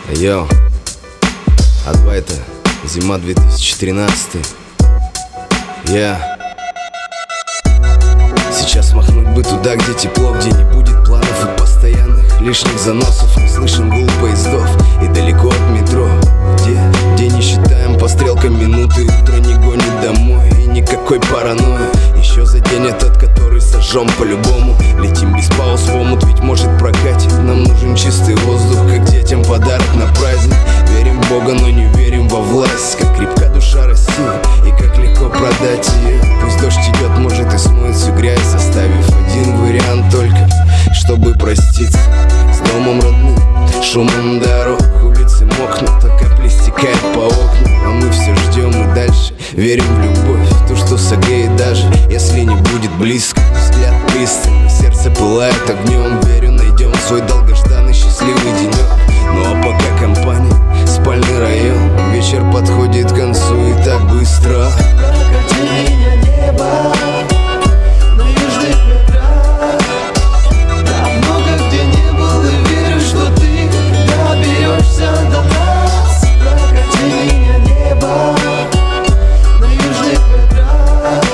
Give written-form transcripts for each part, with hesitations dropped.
Йоу, А2 это зима 2013. Сейчас махнуть бы туда, где тепло, где не будет планов и постоянных лишних заносов. Не слышен гул поездов и далеко от метро, где не считаем по стрелкам минуты. Утро не гонит домой и никакой паранойи. Еще за день этот, который сожжем по-любому. Летим без пауз в омут, ведь может прокатит. Нам нужен чистый воздух, как детям подарок на праздник. Верим в Бога, но не верим во власть. Как крепка душа России и как легко продать ее. Пусть дождь идет, может и смоет всю грязь, оставив один вариант только, чтобы проститься с домом родным, шумом дорог. Улицы мокнут, а капли стекают по окнам. А мы все ждем и дальше верим в любовь, в то, что согреет даже если не будет близко. Взгляд пристальный, сердце пылает огнем. Верю, найдем свой долгожданный счастливый денек. Ну а пока компания, спальный район. Вечер подходит к концу и так быстро. Прокати меня, небо, на южных ветрах. Да много где не был и верю, что ты доберешься до нас. Прокати меня, небо, на южных ветрах.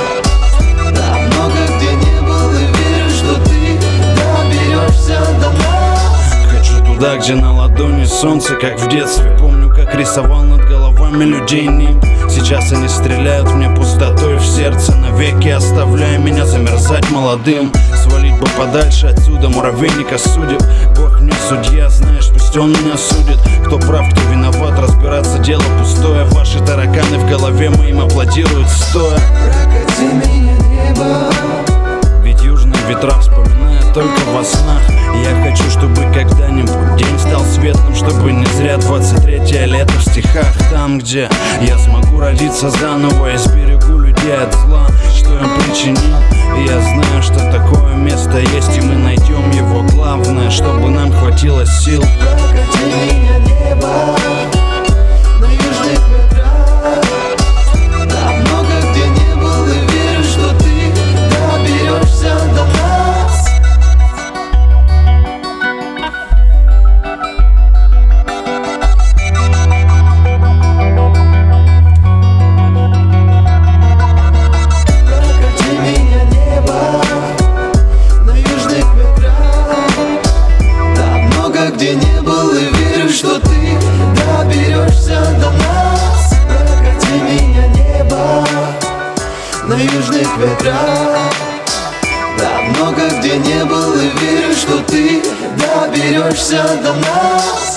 Да много где не был и верю, что ты доберешься до нас. Хочу туда, где на ладони солнце, как в детстве. Помню, как рисовал над головами людей нимб. Сейчас они стреляют мне пустотой в сердце, навеки оставляя меня замерзать молодым. Свалить бы подальше отсюда, муравейника судеб. Бог не судья, знаешь, пусть он меня судит. Кто прав, кто виноват, разбираться дело пустое. Ваши тараканы в голове моим аплодируют стоя. Прокати меня, небо, ведь южные ветра вспоминают только во снах. И я хочу, чтобы когда-нибудь день стал светлым, чтобы не зря 23-е лето в стихах. Там, где я смогу родиться заново, я сберегу людей от зла, что им причинил. И я знаю, что такое место есть, и мы найдем его. Главное, чтобы нам хватило сил. прокати меня, небо, на южных ветрах. Да много где не был и верю, что ты доберешься до нас. Прокати меня, небо, на южных ветрах. Да много где не был и верю, что ты доберешься до нас. Прокати меня, небо, на южных ветрах. Да много где не был и верю, что ты доберешься до нас.